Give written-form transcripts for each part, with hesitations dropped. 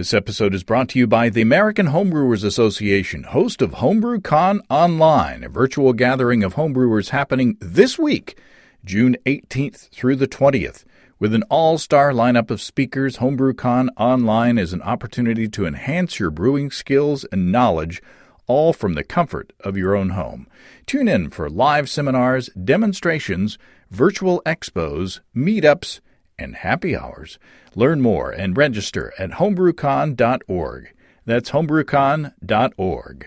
This episode is brought to you by the American Homebrewers Association, host of HomebrewCon Online, a virtual gathering of homebrewers happening this week, June 18th through the 20th. With an all-star lineup of speakers, HomebrewCon Online is an opportunity to enhance your brewing skills and knowledge, all from the comfort of your own home. Tune in for live seminars, demonstrations, virtual expos, meetups, and happy hours. Learn more and register at homebrewcon.org. That's homebrewcon.org.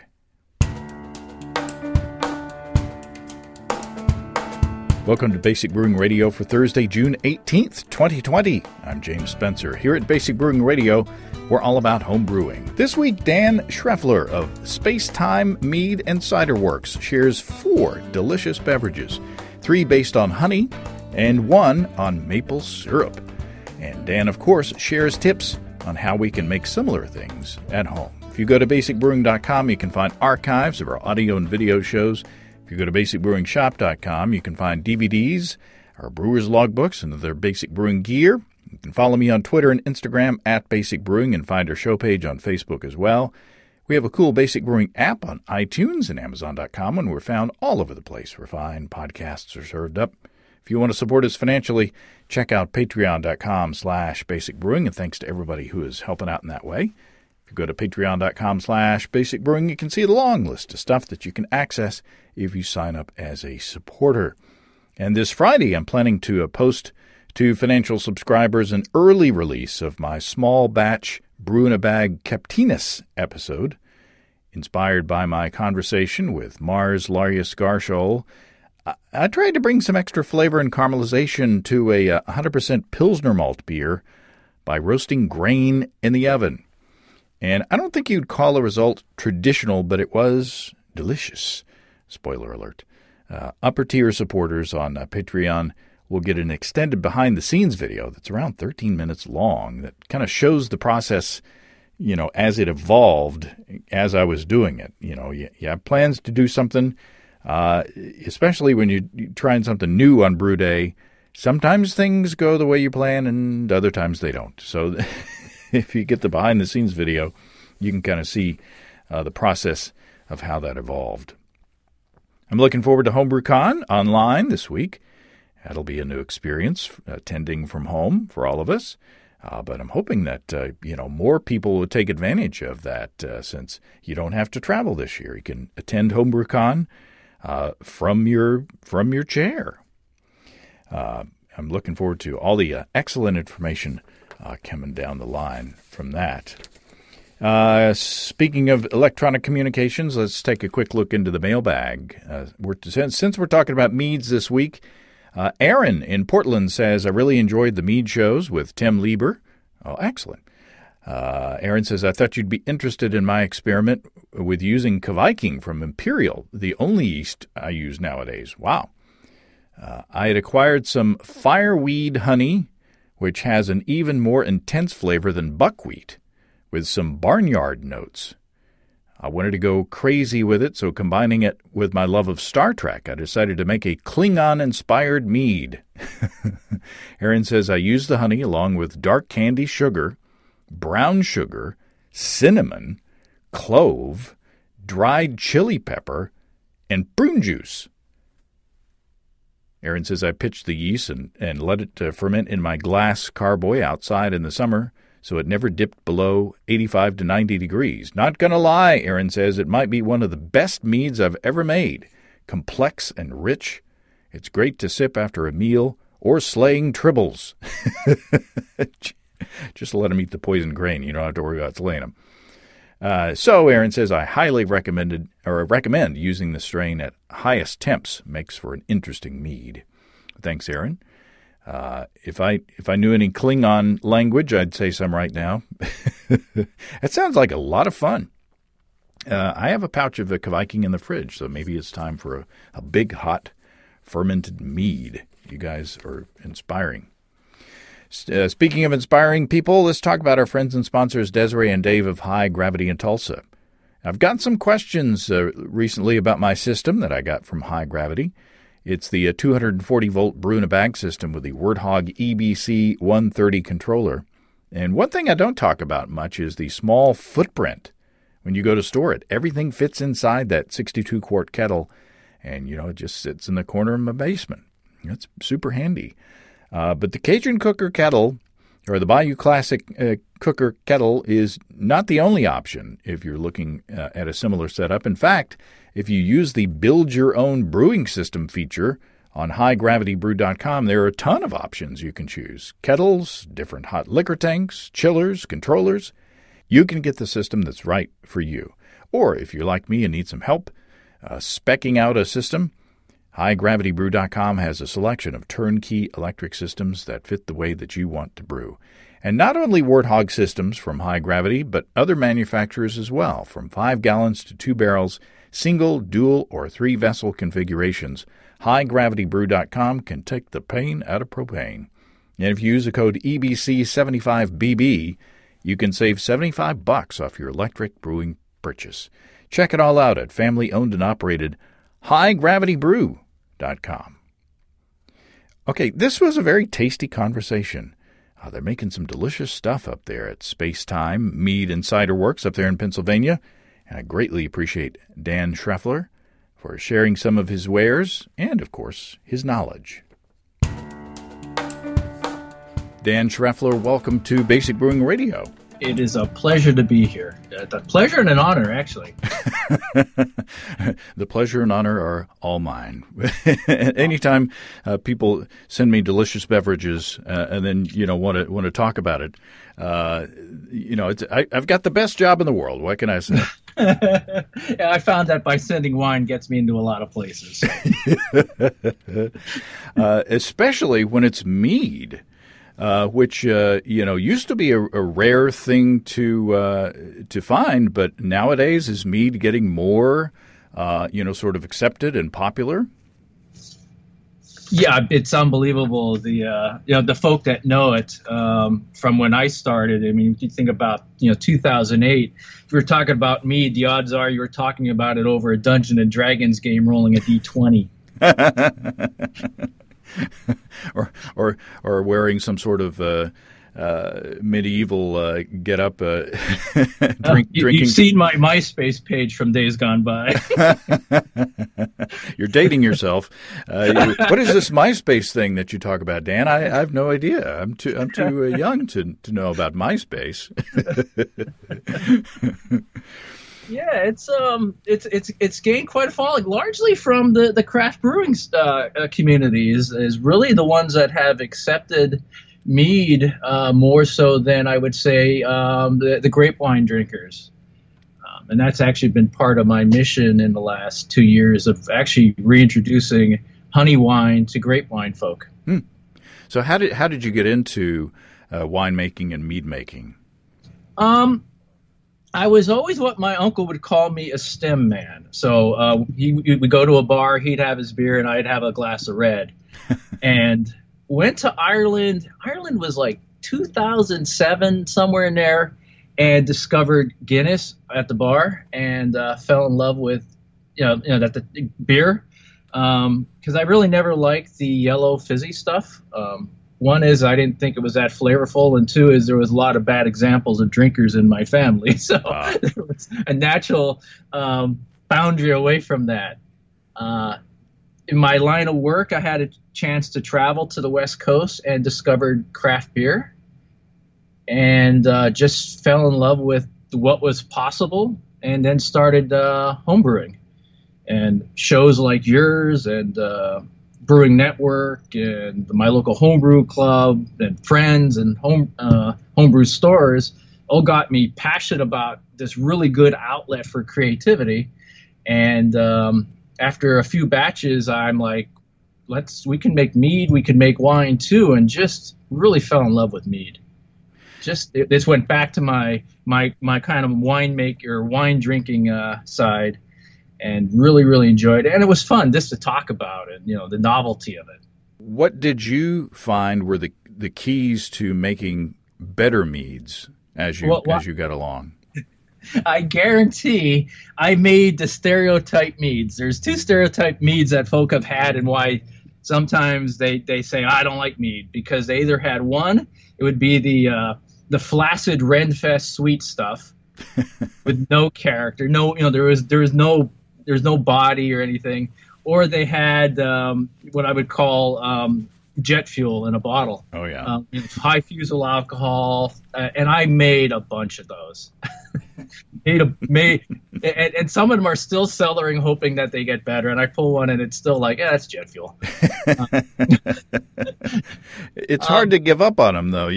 Welcome to Basic Brewing Radio for Thursday, June 18th, 2020. I'm James Spencer. Here at Basic Brewing Radio, we're all about home brewing. This week, Dan Schreffler of Space Time Mead and Cider Works shares 4 delicious beverages, 3 based on honey and 1 on maple syrup. And Dan, of course, shares tips on how we can make similar things at home. If you go to basicbrewing.com, you can find archives of our audio and video shows. If you go to basicbrewingshop.com, you can find DVDs, our brewer's logbooks, and other basic brewing gear. You can follow me on Twitter and Instagram at Basic Brewing and find our show page on Facebook as well. We have a cool Basic Brewing app on iTunes and Amazon.com, and we're found all over the place where fine podcasts are served up. If you want to support us financially, check out patreon.com/basicbrewing, and thanks to everybody who is helping out in that way. If you go to patreon.com/basicbrewing, you can see the long list of stuff that you can access if you sign up as a supporter. And this Friday, I'm planning to post to financial subscribers an early release of my small batch Brew in a Bag Captinus episode, inspired by my conversation with Mars Larius Garshol. I tried to bring some extra flavor and caramelization to a 100% Pilsner malt beer by roasting grain in the oven. And I don't think you'd call the result traditional, but it was delicious. Spoiler alert. Upper tier supporters on Patreon will get an extended behind-the-scenes video that's around 13 minutes long that kind of shows the process, as it evolved as I was doing it. You have plans to do something, especially when you're trying something new on Brew Day. Sometimes things go the way you plan and other times they don't. So if you get the behind-the-scenes video, you can kind of see the process of how that evolved. I'm looking forward to HomebrewCon Online this week. That'll be a new experience, attending from home for all of us. But I'm hoping that, more people will take advantage of that since you don't have to travel this year. You can attend HomebrewCon from your chair. I'm looking forward to all the excellent information coming down the line from that. Speaking of electronic communications, let's take a quick look into the mailbag. Since we're talking about meads this week, Aaron in Portland says, I really enjoyed the mead shows with Tim Lieber. Oh, excellent. Aaron says, I thought you'd be interested in my experiment with using Kveikking from Imperial, the only yeast I use nowadays. Wow. I had acquired some fireweed honey, which has an even more intense flavor than buckwheat, with some barnyard notes. I wanted to go crazy with it, so combining it with my love of Star Trek, I decided to make a Klingon-inspired mead. Aaron says, I used the honey along with dark candy sugar, brown sugar, cinnamon, clove, dried chili pepper, and prune juice. Aaron says, I pitched the yeast and let it ferment in my glass carboy outside in the summer, so it never dipped below 85 to 90 degrees. Not gonna lie, Aaron says, it might be one of the best meads I've ever made. Complex and rich. It's great to sip after a meal or slaying tribbles. Just let them eat the poison grain. You don't have to worry about slaying them. So Aaron says, I highly recommend using the strain at highest temps. Makes for an interesting mead. Thanks, Aaron. If I knew any Klingon language, I'd say some right now. It sounds like a lot of fun. I have a pouch of Kveikking in the fridge, so maybe it's time for a big, hot, fermented mead. You guys are inspiring. Speaking of inspiring people, let's talk about our friends and sponsors, Desiree and Dave of High Gravity in Tulsa. I've gotten some questions recently about my system that I got from High Gravity. It's the 240-volt brew-in-a-bag system with the Warthog EBC 130 controller. And one thing I don't talk about much is the small footprint. When you go to store it, everything fits inside that 62-quart kettle, and, it just sits in the corner of my basement. It's super handy. But the Cajun Cooker Kettle, or the Bayou Classic Cooker Kettle, is not the only option if you're looking at a similar setup. In fact, if you use the Build Your Own Brewing System feature on HighGravityBrew.com, there are a ton of options you can choose. Kettles, different hot liquor tanks, chillers, controllers. You can get the system that's right for you. Or if you're like me and need some help speccing out a system, HighGravityBrew.com has a selection of turnkey electric systems that fit the way that you want to brew. And not only Warthog systems from High Gravity, but other manufacturers as well, from 5 gallons to 2 barrels, single, dual, or 3-vessel configurations. HighGravityBrew.com can take the pain out of propane. And if you use the code EBC75BB, you can save $75 off your electric brewing purchase. Check it all out at family-owned and operated HighGravityBrew.com. Okay, this was a very tasty conversation. They're making some delicious stuff up there at Space Time Mead and Cider Works up there in Pennsylvania. And I greatly appreciate Dan Schreffler for sharing some of his wares and, of course, his knowledge. Dan Schreffler, welcome to Basic Brewing Radio. It is a pleasure to be here. A pleasure and an honor, actually. The pleasure and honor are all mine. Anytime people send me delicious beverages and then want to talk about it, I've got the best job in the world. What can I say? Yeah, I found that by sending wine gets me into a lot of places. So. Especially when it's mead. Which used to be a rare thing to find, but nowadays is mead getting more, sort of accepted and popular? Yeah, it's unbelievable. The folk that know it from when I started. I mean, if you think about 2008, if you were talking about mead, the odds are you were talking about it over a Dungeons and Dragons game rolling a D20. or wearing some sort of medieval get-up, drinking. You've seen my MySpace page from days gone by. You're dating yourself. What is this MySpace thing that you talk about, Dan? I have no idea. I'm too young to know about MySpace. Yeah, it's gained quite a following, largely from the craft brewing community is really the ones that have accepted mead more so than I would say the grape wine drinkers. And that's actually been part of my mission in the last 2 years of actually reintroducing honey wine to grape wine folk. So how did you get into winemaking and mead making? I was always what my uncle would call me, a stem man. So we would go to a bar, he'd have his beer, and I'd have a glass of red. And went to Ireland. Ireland was like 2007, somewhere in there, and discovered Guinness at the bar and fell in love with the beer because I really never liked the yellow fizzy stuff. One is I didn't think it was that flavorful, and two is there was a lot of bad examples of drinkers in my family, so there was a natural boundary away from that. In my line of work, I had a chance to travel to the West Coast and discovered craft beer, and just fell in love with what was possible, and then started homebrewing. And shows like yours and Brewing Network and my local homebrew club and friends and homebrew stores all got me passionate about this really good outlet for creativity. And after a few batches, I'm like, we can make mead, we can make wine too, and just really fell in love with mead. This went back to my kind of wine drinking side. And really, really enjoyed it. And it was fun just to talk about it, the novelty of it. What did you find were the keys to making better meads as you got along? I guarantee I made the stereotype meads. There's 2 stereotype meads that folk have had, and why sometimes they say, I don't like mead, because they either had one, it would be the the flaccid Renfest sweet stuff with no character, no, there was no body or anything, or they had what I would call jet fuel in a bottle. Oh yeah, high fusel alcohol, and I made a bunch of those. And some of them are still cellaring, hoping that they get better. And I pull one, and it's still like, that's jet fuel. It's hard to give up on them, though.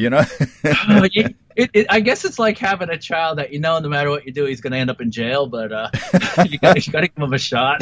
I guess it's like having a child that no matter what you do, he's going to end up in jail. But you got to give him a shot.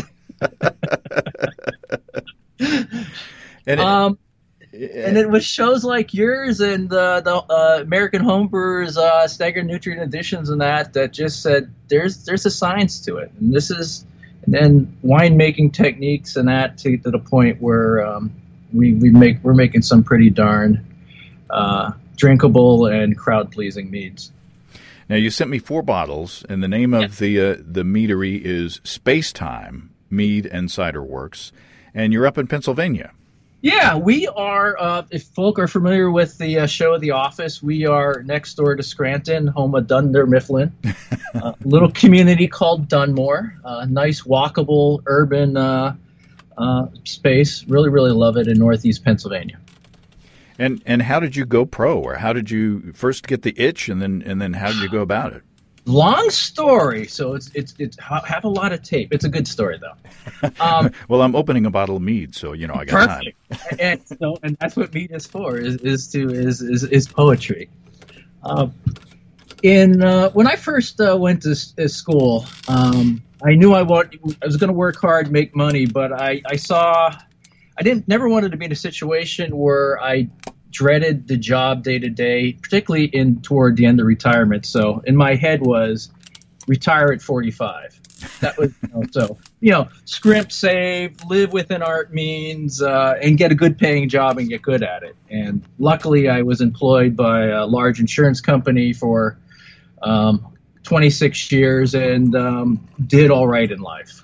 And it was shows like yours and the American Homebrewers Staggered Nutrient Additions and that just said there's a science to it, and then winemaking techniques and that to the point where we're making some pretty darn drinkable and crowd pleasing meads. Now you sent me 4 bottles, and the name of the meadery is Space Time Mead and Cider Works, and you're up in Pennsylvania. Yeah, we are, if folk are familiar with the show The Office, we are next door to Scranton, home of Dunder Mifflin, a little community called Dunmore, a nice walkable urban space. Really, really love it in Northeast Pennsylvania. And how did you go pro, or how did you first get the itch, and then how did you go about it? Long story, so it's have a lot of tape. It's a good story though. Well, I'm opening a bottle of mead, so I got perfect. Time. And that's what mead is for is poetry. When I first went to school, I knew I was going to work hard, make money, but I never wanted to be in a situation where I dreaded the job day to day, particularly toward the end of retirement. So in my head was retire at 45. That was scrimp, save, live within our means, and get a good paying job and get good at it. And luckily, I was employed by a large insurance company for 26 years and did all right in life.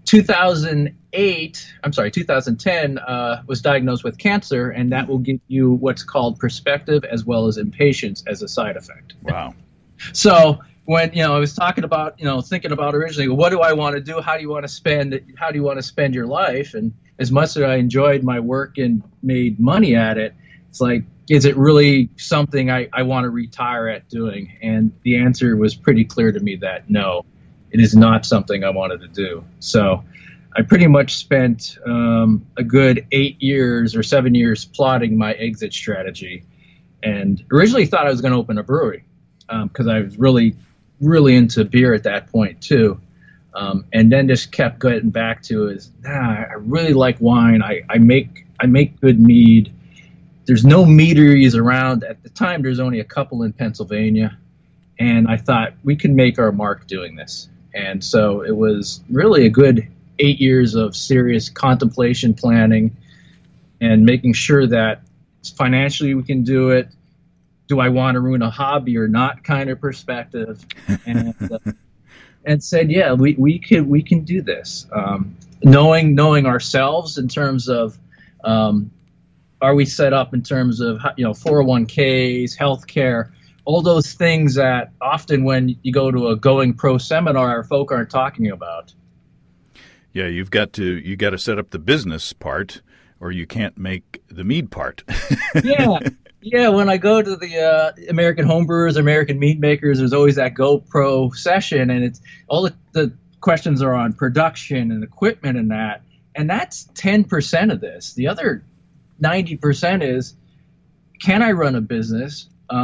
2010, was diagnosed with cancer, and that will give you what's called perspective as well as impatience as a side effect. Wow. So when, I was talking about, thinking about originally, what do I want to do? How do you want to spend your life? And as much as I enjoyed my work and made money at it, it's like, is it really something I want to retire at doing? And the answer was pretty clear to me that no, it is not something I wanted to do. So I pretty much spent a good 8 years or 7 years plotting my exit strategy, and originally thought I was going to open a brewery because I was really, really into beer at that point too. And then just kept getting back to I really like wine. I make good mead. There's no meaderies around. At the time, there's only a couple in Pennsylvania. And I thought we can make our mark doing this. And so it was really a good 8 years of serious contemplation, planning, and making sure that financially we can do it. Do I want to ruin a hobby or not kind of perspective? And said, yeah, we can do this. Knowing ourselves in terms of are we set up in terms of 401ks, healthcare, all those things that often when you go to a Going Pro seminar, folk aren't talking about. Yeah, you got to set up the business part, or you can't make the mead part. Yeah. When I go to the American Homebrewers, American Mead Makers, there's always that Go Pro session, and it's all the questions are on production and equipment and that, and that's 10% of this. The other 90% is, can I run a business?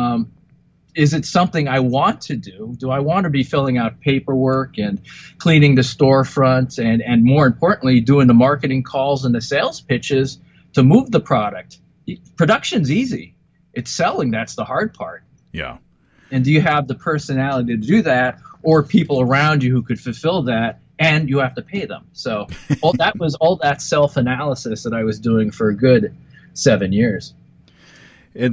Is it something I want to do? Do I want to be filling out paperwork and cleaning the storefront and more importantly, doing the marketing calls and the sales pitches to move the product? Production's easy. It's selling that's the hard part. Yeah. And do you have the personality to do that, or people around you who could fulfill that, and you have to pay them? So all that self-analysis that I was doing for a good 7 years. And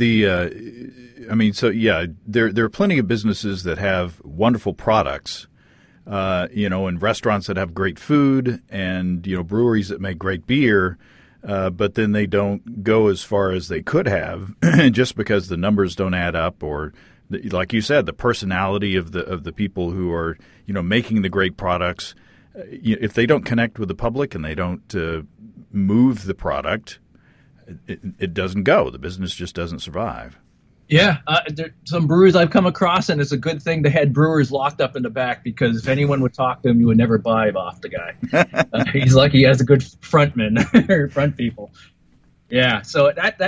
there are plenty of businesses that have wonderful products, and restaurants that have great food, and breweries that make great beer. but then they don't go as far as they could have just because the numbers don't add up, or like you said, the personality of the people who are making the great products. If they don't connect with the public and they don't move the product, it doesn't go. The business just doesn't survive. Yeah, some brewers I've come across, and it's a good thing they had brewers locked up in the back, because if anyone would talk to him, you would never buy off the guy. He's lucky he has a good frontman or front people. Yeah, so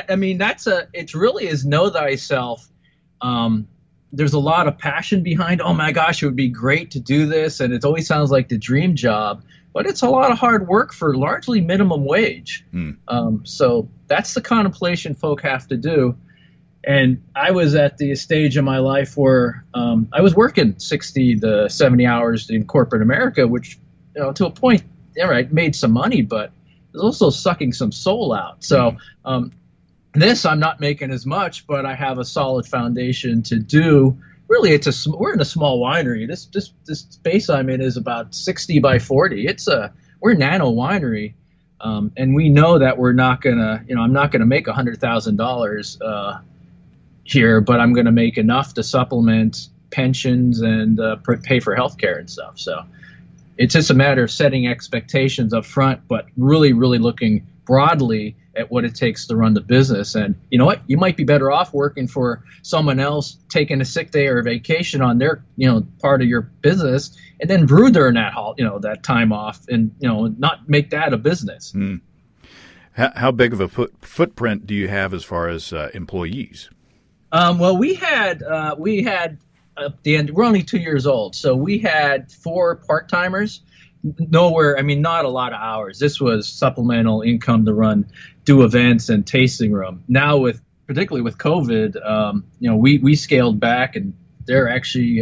it really is know thyself. There's a lot of passion behind, oh my gosh, it would be great to do this, and it always sounds like the dream job, but it's a lot of hard work for largely minimum wage. So that's the contemplation folk have to do. And I was at the stage in my life where I was working 60 to 70 hours in corporate America, which, to a point, made some money, but it was also sucking some soul out. So this, I'm not making as much, but I have a solid foundation to do. Really, we're in a small winery. This space I'm in is about 60 by 40. We're a nano winery, and we know that we're not gonna, I'm not gonna make $100,000 here, but I'm going to make enough to supplement pensions and pay for healthcare and stuff. So it's just a matter of setting expectations up front, but really, really looking broadly at what it takes to run the business. And you know what? You might be better off working for someone else, taking a sick day or a vacation on their, part of your business, and then brew during that time off, and not make that a business. How big of a footprint do you have as far as employees? Well, we had at the end, we're only 2 years old, so we had 4 part-timers. Not a lot of hours. This was supplemental income to do events and tasting room. Now, particularly with COVID, we scaled back, and they're actually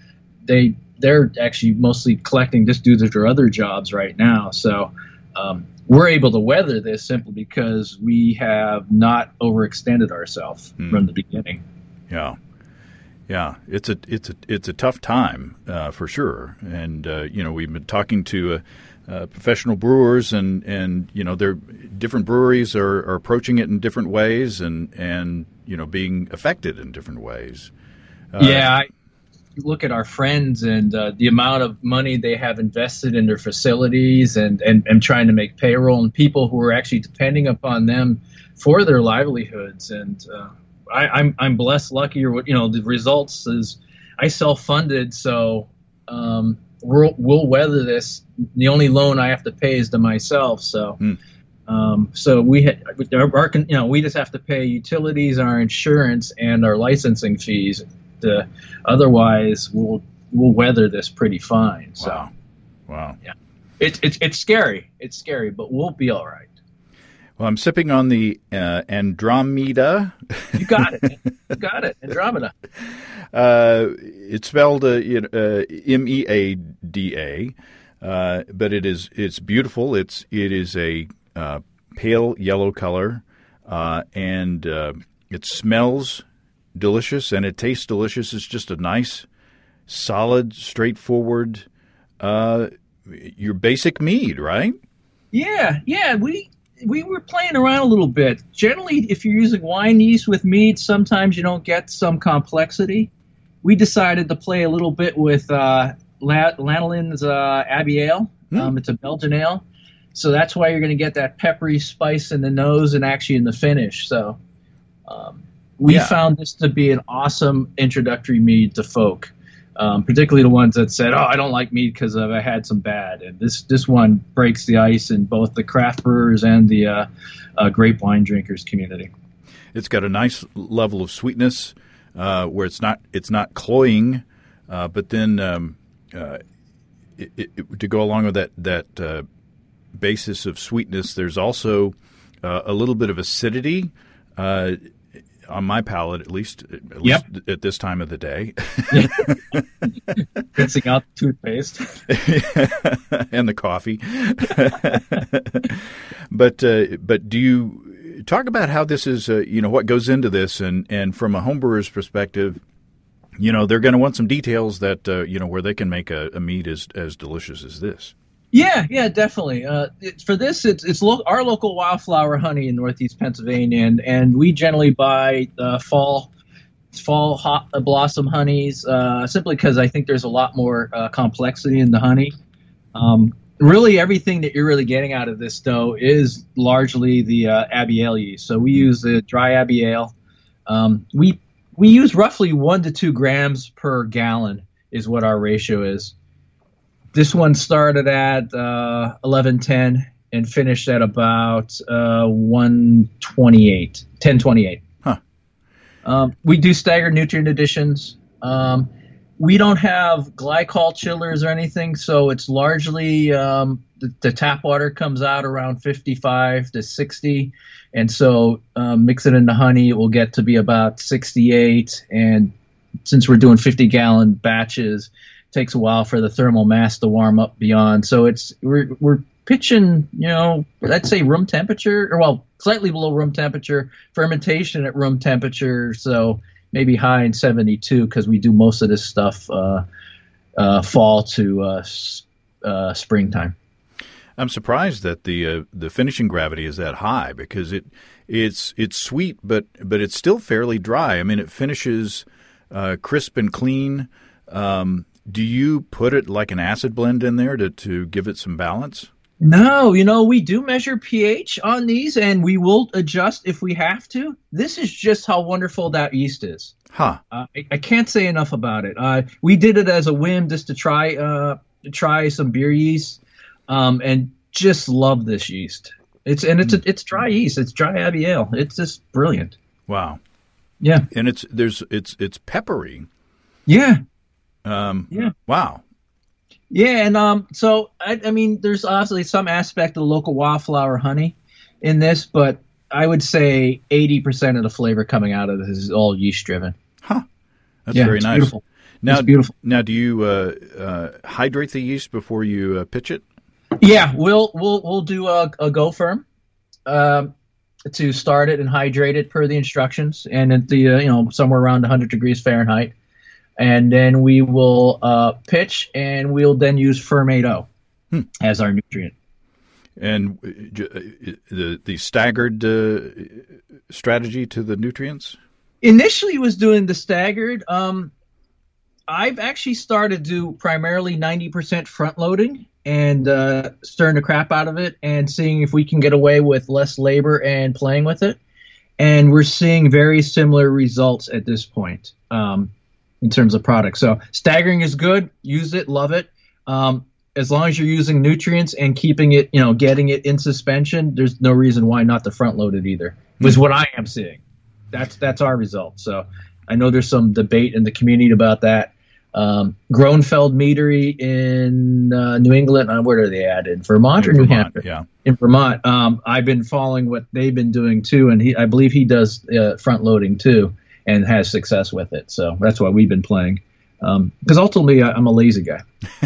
mostly collecting just due to their other jobs right now. So we're able to weather this simply because we have not overextended ourselves from the beginning. Yeah, it's a tough time for sure. And we've been talking to professional brewers, and their different breweries are approaching it in different ways, and being affected in different ways. Look at our friends and the amount of money they have invested in their facilities and trying to make payroll, and people who are actually depending upon them for their livelihoods. And I'm blessed, lucky, or the results is I self-funded, so we'll weather this. The only loan I have to pay is to myself. So so we just have to pay utilities, our insurance, and our licensing fees. Otherwise, we'll weather this pretty fine. So, wow. Yeah, it's scary. It's scary, but we'll be all right. Well, I'm sipping on the Andromeda. You got it. You got it. Andromeda. It's spelled MEADA, but it's beautiful. It is a pale yellow color, and it smells delicious, and it tastes delicious. It's just a nice, solid, straightforward, your basic mead, right? Yeah. We were playing around a little bit. Generally, if you're using wine yeast with mead, sometimes you don't get some complexity. We decided to play a little bit with Lanolin's Abbey Ale. It's a Belgian ale. So that's why you're going to get that peppery spice in the nose and actually in the finish. So we found this to be an awesome introductory mead to folk, particularly the ones that said, I don't like mead because I had some bad. And this one breaks the ice in both the craft brewers and the grape wine drinkers community. It's got a nice level of sweetness where it's not cloying, but then to go along with that basis of sweetness, there's also a little bit of acidity on my palate, at least at this time of the day. Rinsing out the toothpaste. And the coffee. But do you talk about how this is, what goes into this, and from a homebrewer's perspective, they're going to want some details that, where they can make a mead as delicious as this. Yeah, definitely. For this, it's our local wildflower honey in Northeast Pennsylvania, and we generally buy fall hot blossom honeys simply because I think there's a lot more complexity in the honey. Really, everything that you're really getting out of this though is largely the Abiel yeast. So we use the dry Abiel. We use roughly 1 to 2 grams per gallon is what our ratio is. This one started at 1110 and finished at about 1028. Huh. We do staggered nutrient additions. We don't have glycol chillers or anything, so it's largely the tap water comes out around 55 to 60, and so mix it into honey, it will get to be about 68. And since we're doing 50-gallon batches, takes a while for the thermal mass to warm up beyond. So we're pitching, I'd say room temperature, or slightly below room temperature, fermentation at room temperature. So maybe high in 72 because we do most of this stuff fall to springtime. I'm surprised that the finishing gravity is that high because it's sweet, but it's still fairly dry. I mean, it finishes crisp and clean. Do you put it like an acid blend in there to give it some balance? No, we do measure pH on these, and we will adjust if we have to. This is just how wonderful that yeast is. Huh. I can't say enough about it. We did it as a whim just to try some beer yeast, and just love this yeast. It's dry yeast. It's dry Abiel. It's just brilliant. Wow. Yeah. And it's peppery. Yeah. Yeah. Wow. Yeah, and so I mean, there's obviously some aspect of the local wildflower honey in this, but I would say 80% of the flavor coming out of this is all yeast driven. Huh. That's very nice. Beautiful. Now, it's beautiful. Now, do you hydrate the yeast before you pitch it? Yeah, we'll do a Go Firm to start it and hydrate it per the instructions, and at the somewhere around 100 degrees Fahrenheit. And then we will pitch, and we'll then use Fermate O as our nutrient. And the staggered strategy to the nutrients? Initially was doing the staggered. I've actually started to do primarily 90% front loading and stirring the crap out of it and seeing if we can get away with less labor and playing with it. And we're seeing very similar results at this point. In terms of product. So staggering is good. Use it. Love it. As long as you're using nutrients and keeping it, getting it in suspension, there's no reason why not to front load it either. Is what I am seeing. That's our result. So I know there's some debate in the community about that. Groenfeld Meadery in New England. Where are they at? In Vermont or New Hampshire? Yeah. In Vermont. I've been following what they've been doing too, and I believe he does front loading too. And has success with it. So that's why we've been playing. Because ultimately, I'm a lazy guy.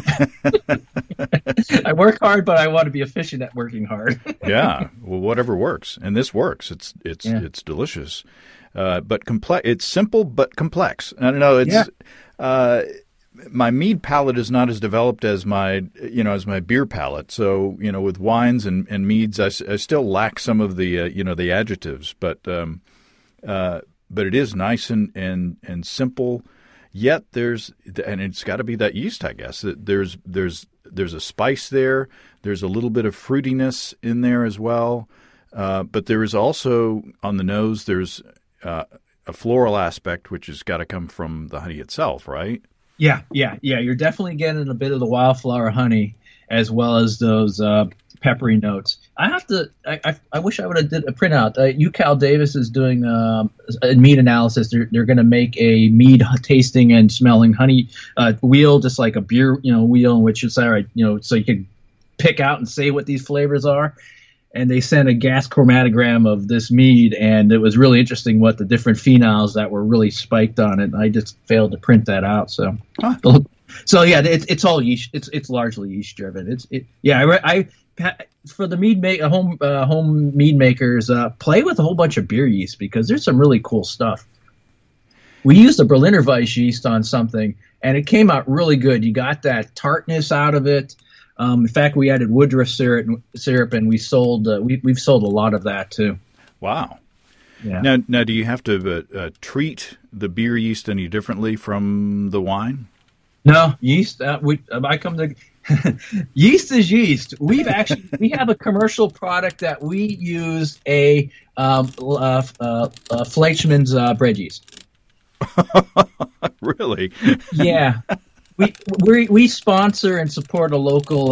I work hard, but I want to be efficient at working hard. Yeah. Well, whatever works. And this works. It's delicious. But complex. It's simple, but complex. I don't know. My mead palate is not as developed as my beer palate. So, with wines and meads, I still lack some of the, the adjectives, but it is nice and simple. Yet and it's got to be that yeast, I guess. There's a spice there. There's a little bit of fruitiness in there as well. But there is also on the nose. There's a floral aspect, which has got to come from the honey itself, right? Yeah. You're definitely getting a bit of the wildflower honey as well as those peppery notes. I wish I would have did a printout. UCal Davis is doing a mead analysis. They're going to make a mead tasting and smelling honey wheel, just like a beer wheel, in which it's all right, so you can pick out and say what these flavors are. And they sent a gas chromatogram of this mead, and it was really interesting what the different phenols that were really spiked on it. I just failed to print that out. So, So yeah, it's all yeast. It's largely yeast driven. I for the mead home mead makers, play with a whole bunch of beer yeast because there's some really cool stuff. We used a Berliner Weiss yeast on something, and it came out really good. You got that tartness out of it. In fact, we added Woodruff syrup, and we've sold a lot of that too. Wow. Yeah. Now, do you have to treat the beer yeast any differently from the wine? No, yeast. Yeast is yeast. We have a commercial product that we use a Fleischmann's bread yeast. Really? Yeah, we sponsor and support a local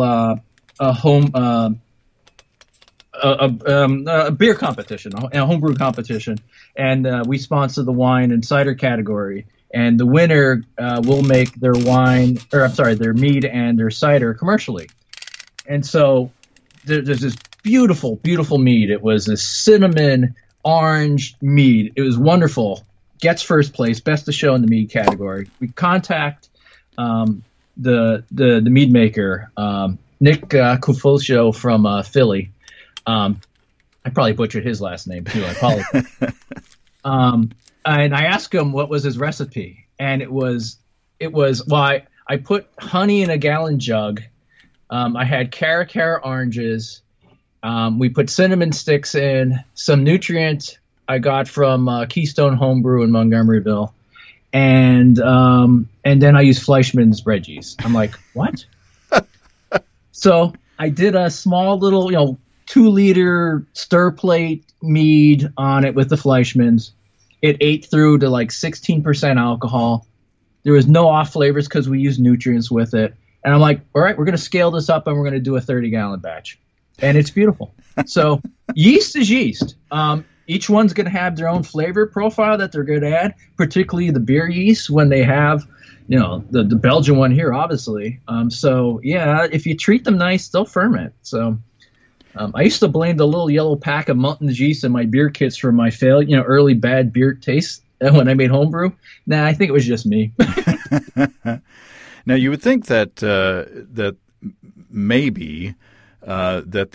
a beer competition, a homebrew competition, and we sponsor the wine and cider category. And the winner will make their their mead and their cider commercially. And so there's this beautiful, beautiful mead. It was a cinnamon orange mead. It was wonderful. Gets first place, best of show in the mead category. We contact the mead maker, Nick Cufulcio from Philly. I probably butchered his last name too. I apologize. And I asked him what was his recipe, and it was I put honey in a gallon jug. I had Cara oranges. We put cinnamon sticks in, some nutrient I got from Keystone Homebrew in Montgomeryville, and then I used Fleischmann's bread yeast. I'm like, what? So I did a small little 2-liter stir plate mead on it with the Fleischmann's. It ate through to like 16% alcohol. There was no off flavors because we used nutrients with it. And I'm like, all right, we're going to scale this up and we're going to do a 30-gallon batch. And it's beautiful. So yeast is yeast. Each one's going to have their own flavor profile that they're going to add, particularly the beer yeast when they have, the Belgian one here, obviously. So, yeah, if you treat them nice, they'll ferment. So I used to blame the little yellow pack of Muntons yeast in my beer kits for my early bad beer taste when I made homebrew. Nah, I think it was just me. Now, you would think that that maybe that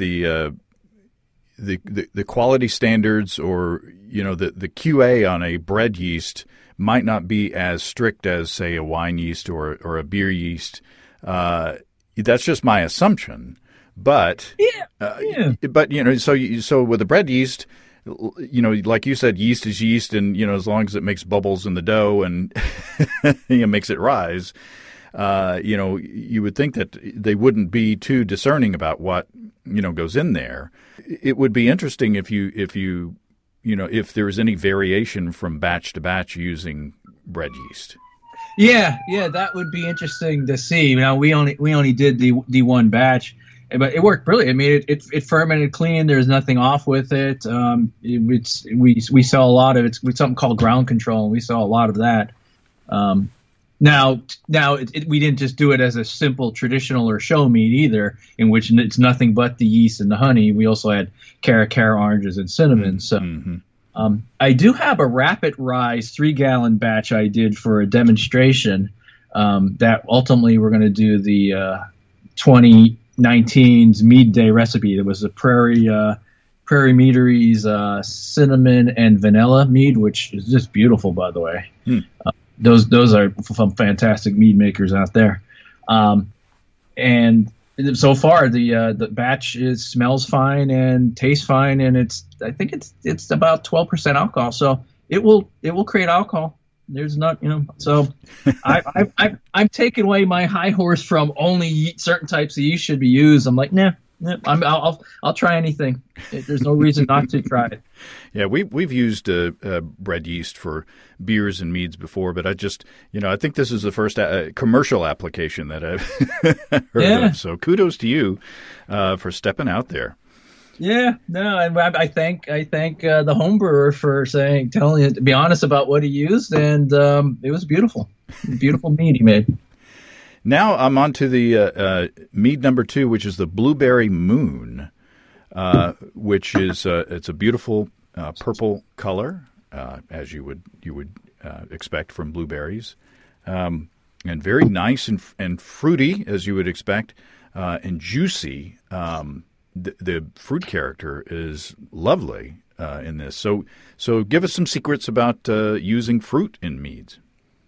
the quality standards or the QA on a bread yeast might not be as strict as, say, a wine yeast or a beer yeast. That's just my assumption. But so with the bread yeast, like you said, yeast is yeast, and as long as it makes bubbles in the dough and makes it rise, you would think that they wouldn't be too discerning about what goes in there. It would be interesting if there was any variation from batch to batch using bread yeast. Yeah, that would be interesting to see. Now we only did the one batch. But it worked brilliant. I mean, it fermented clean. There's nothing off with it. We sell a lot of it. It's something called ground control, and we sell a lot of that. Now we didn't just do it as a simple traditional or show mead either, in which it's nothing but the yeast and the honey. We also had Cara oranges and cinnamon. So I do have a rapid rise 3-gallon batch I did for a demonstration that ultimately we're going to do the 2019's Mead Day recipe. It was a Prairie Meadery's cinnamon and vanilla mead, which is just beautiful, by the way. Those are some fantastic mead makers out there. And so far the batch smells fine and tastes fine, and I think it's about 12% alcohol, so it will create alcohol. There's not, so I'm taking away my high horse from only certain types of yeast should be used. I'm like, nah, I'll try anything. There's no reason not to try it. Yeah, we've used bread yeast for beers and meads before, but I just, I think this is the first commercial application that I've heard of. So kudos to you for stepping out there. Yeah, no, and I thank the home brewer for telling you to be honest about what he used, and it was beautiful mead he made. Now I'm on to the mead number 2, which is the Blueberry Moon, which is it's a beautiful purple color, as you would expect from blueberries, and very nice and fruity, as you would expect, and juicy. The fruit character is lovely in this. So give us some secrets about using fruit in meads.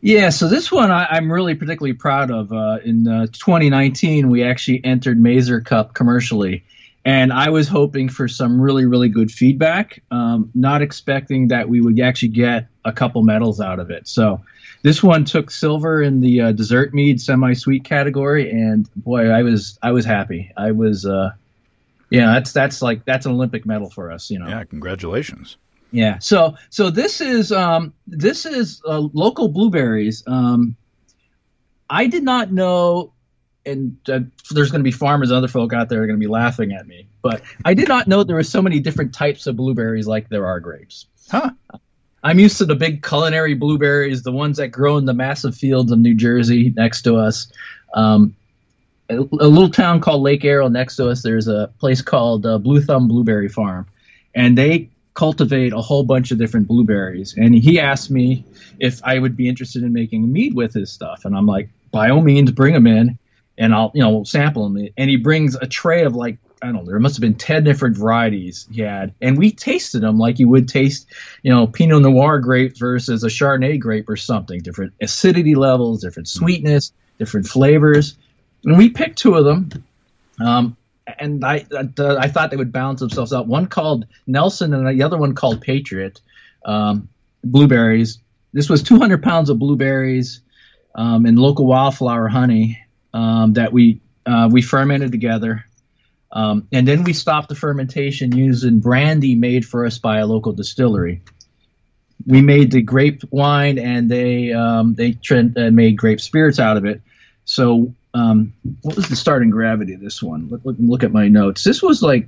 Yeah, so this one I'm really particularly proud of. In 2019, we actually entered Mazer Cup commercially, and I was hoping for some really, really good feedback, not expecting that we would actually get a couple medals out of it. So this one took silver in the dessert mead semi-sweet category, and boy, I was happy. I was, that's an Olympic medal for us, you know. Yeah, congratulations. Yeah. So this is local blueberries. I did not know, and there's going to be farmers and other folk out there are going to be laughing at me, but I did not know there were so many different types of blueberries like there are grapes. Huh. I'm used to the big culinary blueberries, the ones that grow in the massive fields of New Jersey next to us. A little town called Lake Arrow next to us, there's a place called Blue Thumb Blueberry Farm, and they cultivate a whole bunch of different blueberries. And he asked me if I would be interested in making a mead with his stuff. And I'm like, by all means, bring them in and I'll sample them. And he brings a tray of like, I don't know, there must have been 10 different varieties he had. And we tasted them like you would taste, Pinot Noir grape versus a Chardonnay grape or something. Different acidity levels, different sweetness, different flavors. And we picked two of them. And I thought they would balance themselves out. One called Nelson and the other one called Patriot, blueberries. This was 200 pounds of blueberries and local wildflower honey that we fermented together. And then we stopped the fermentation using brandy made for us by a local distillery. We made the grape wine, and they made grape spirits out of it. So what was the starting gravity of this one? Look at my notes. This was like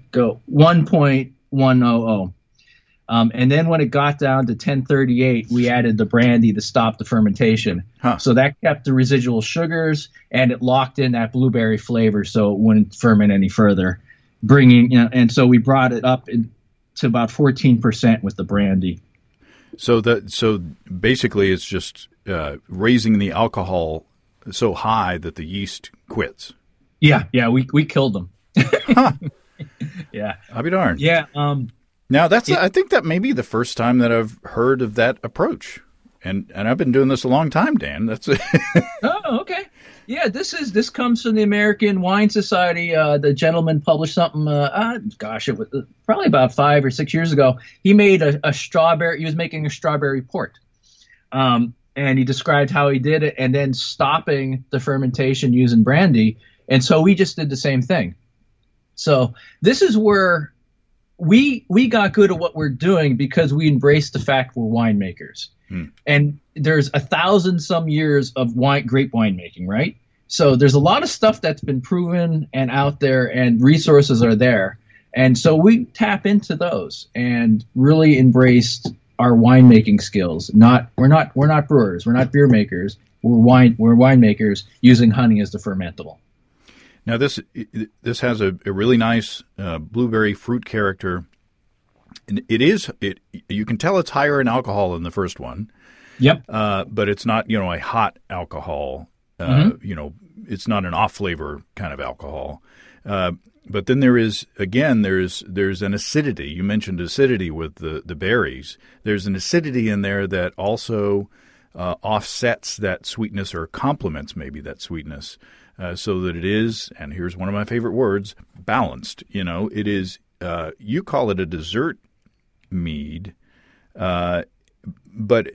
1.100. And then when it got down to 1038, we added the brandy to stop the fermentation. Huh. So that kept the residual sugars, and it locked in that blueberry flavor so it wouldn't ferment any further. And so we brought it up to about 14% with the brandy. So basically it's just raising the alcohol so high that the yeast quits. Yeah, we killed them. Huh. Yeah, I'll be darned. Yeah. Now I think that may be the first time that I've heard of that approach, and I've been doing this a long time, Dan. That's it. Oh, okay. Yeah, this comes from the American Wine Society. The gentleman published something. It was probably about 5 or 6 years ago. He made a strawberry. He was making a strawberry port. And he described how he did it and then stopping the fermentation using brandy. And so we just did the same thing. So this is where we got good at what we're doing because we embraced the fact we're winemakers. And there's 1,000 some years of grape winemaking, right? So there's a lot of stuff that's been proven and out there, and resources are there. And so we tap into those and really embraced our winemaking skills. We're not brewers. We're not beer makers. We're winemakers using honey as the fermentable. Now this has a really nice blueberry fruit character. And you can tell it's higher in alcohol than the first one. Yep. But it's not a hot alcohol. It's not an off flavor kind of alcohol. But then there's an acidity. You mentioned acidity with the berries. There's an acidity in there that also offsets that sweetness or complements maybe that sweetness, so that it is, and here's one of my favorite words, balanced. It is, you call it a dessert mead, but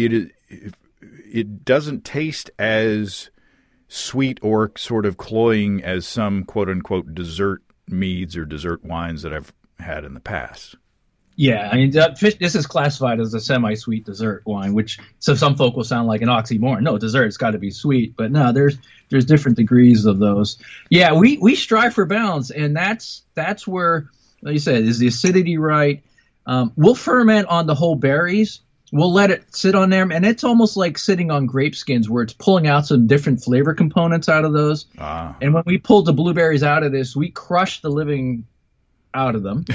it doesn't taste as sweet or sort of cloying as some quote-unquote dessert meads or dessert wines that I've had in the past. Yeah, I mean, this is classified as a semi-sweet dessert wine, so some folk will sound like an oxymoron. No, dessert's got to be sweet, but no, there's different degrees of those. Yeah, we strive for balance, and that's where, like you said, is the acidity right? We'll ferment on the whole berries. We'll let it sit on there, and it's almost like sitting on grape skins where it's pulling out some different flavor components out of those. And when we pulled the blueberries out of this, we crushed the living out of them.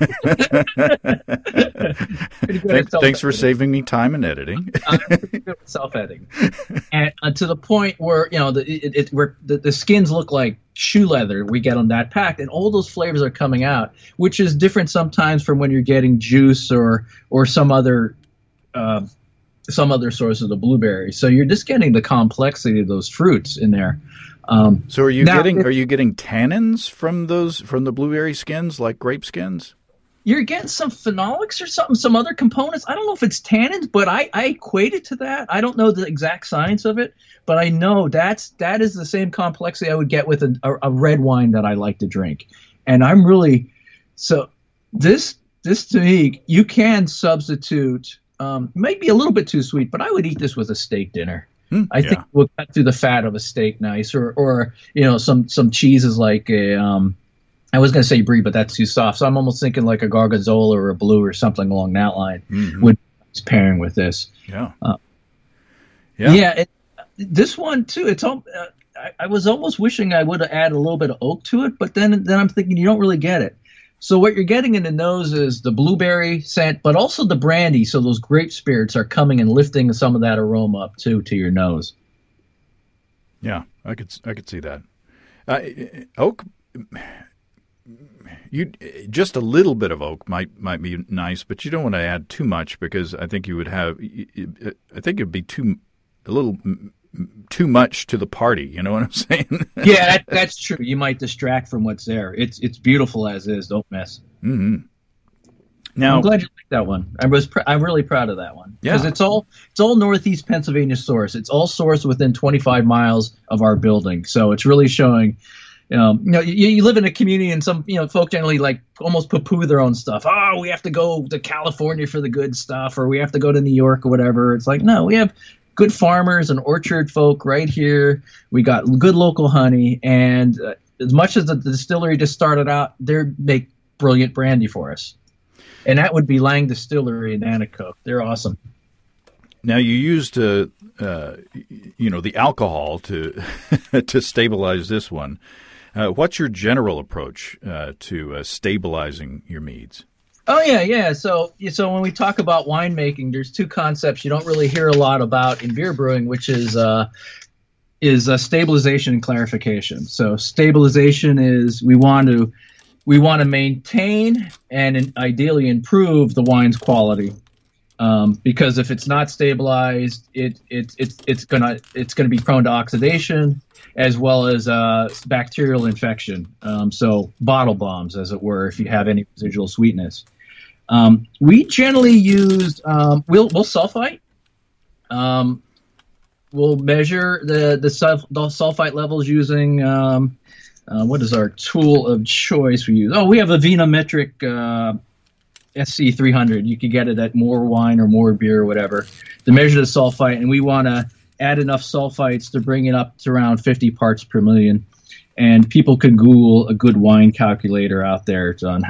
Thanks for saving me time and editing. I'm pretty good with self-editing. And to the point where, the skins look like shoe leather. We get them that packed, and all those flavors are coming out, which is different sometimes from when you're getting juice or some other some other source of the blueberry. So you're just getting the complexity of those fruits in there. So are you getting tannins from the blueberry skins, like grape skins? You're getting some phenolics or something, some other components. I don't know if it's tannins, but I equate it to that. I don't know the exact science of it, but I know that is the same complexity I would get with a red wine that I like to drink. And I'm really so this to me, you can substitute. Might be a little bit too sweet, but I would eat this with a steak dinner. I think we'll cut through the fat of a steak nice, or some cheeses like a. I was going to say brie, but that's too soft. So I'm almost thinking like a gorgonzola or a blue or something along that line would be pairing with this. Yeah. This one too. It's all. I was almost wishing I would have added a little bit of oak to it, but then I'm thinking you don't really get it. So what you're getting in the nose is the blueberry scent, but also the brandy. So those grape spirits are coming and lifting some of that aroma up too to your nose. Yeah, I could see that. Oak. Just a little bit of oak might be nice, but you don't want to add too much because I think it'd be a little too much to the party. You know what I'm saying? Yeah, that's true. You might distract from what's there. It's beautiful as is. Don't mess. Mm-hmm. Now, I'm glad you liked that one. I'm really proud of that one because it's all Northeast Pennsylvania source. It's all sourced within 25 miles of our building, so it's really showing. You live in a community and some, folk generally like almost poo-poo their own stuff. Oh, we have to go to California for the good stuff, or we have to go to New York or whatever. It's like, no, we have good farmers and orchard folk right here. We got good local honey. And as much as the distillery just started out, they make brilliant brandy for us. And that would be Lang Distillery in Anacoke. They're awesome. Now you used the alcohol to to stabilize this one. What's your general approach to stabilizing your meads? Oh yeah. So when we talk about winemaking, there's two concepts you don't really hear a lot about in beer brewing, which is stabilization and clarification. So stabilization is we want to maintain and ideally improve the wine's quality. Because if it's not stabilized, it's gonna be prone to oxidation as well as bacterial infection. So bottle bombs, as it were, if you have any residual sweetness. We generally use we'll sulfite. We'll measure the sulfite levels using what is our tool of choice we use? Oh, we have a venometric. SC300. You could get it at More Wine or More Beer or whatever to measure the sulfite, and we want to add enough sulfites to bring it up to around 50 parts per million. And people can Google a good wine calculator out there on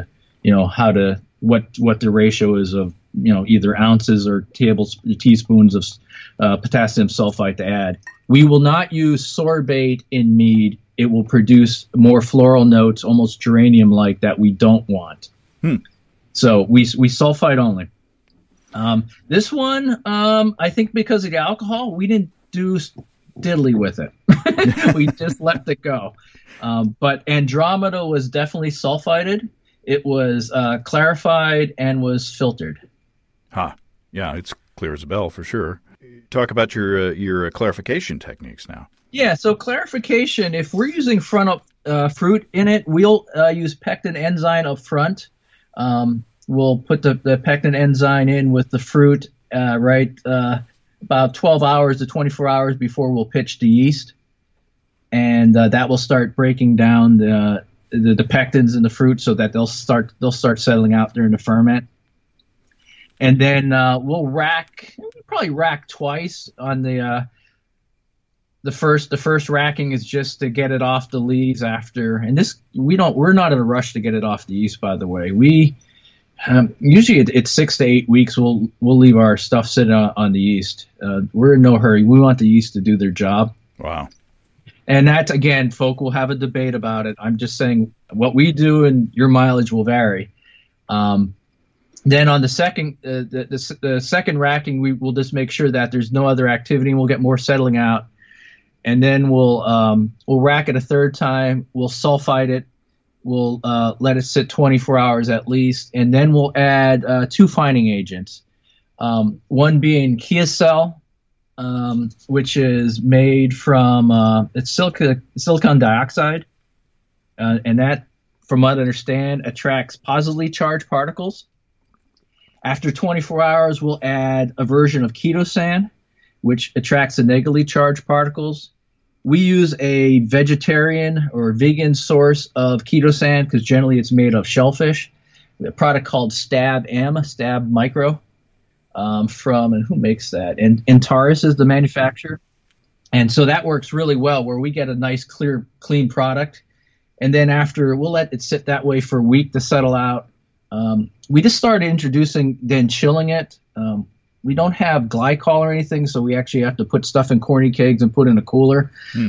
what the ratio is of either ounces or teaspoons of potassium sulfite to add. We will not use sorbate in mead. It will produce more floral notes, almost geranium-like, that we don't want. So we sulfite only. This one, I think because of the alcohol, we didn't do diddly with it. We just let it go. But Andromeda was definitely sulfited. It was clarified and was filtered. Yeah, it's clear as a bell for sure. Talk about your clarification techniques now. Yeah, so clarification, if we're using front up fruit in it, we'll use pectin enzyme up front. We'll put the pectin enzyme in with the fruit about 12 hours to 24 hours before we'll pitch the yeast, and that will start breaking down the pectins in the fruit so that they'll start settling out during the ferment. And then we'll probably rack twice on the first racking is just to get it off the lees after, and we're not in a rush to get it off the yeast, by the way. We usually it's 6 to 8 weeks. We'll leave our stuff sitting on the yeast. We're in no hurry. We want the yeast to do their job. Wow. And that's, again, folk will have a debate about it. I'm just saying what we do and your mileage will vary. Then on the second the second racking, we will just make sure that there's no other activity, and we'll get more settling out. And then we'll rack it a third time. We'll sulfite it. We'll let it sit 24 hours at least, and then we'll add two fining agents. One being Keocell, which is made from it's silicon dioxide, and that, from what I understand, attracts positively charged particles. After 24 hours, we'll add a version of Ketosan, which attracts the negatively charged particles. We use a vegetarian or vegan source of Ketosan because generally it's made of shellfish. A product called Stab Micro, and who makes that? And Antares is the manufacturer. And so that works really well, where we get a nice, clear, clean product. And then after, we'll let it sit that way for a week to settle out. We just started introducing, then chilling it. We don't have glycol or anything, so we actually have to put stuff in corny kegs and put in a cooler.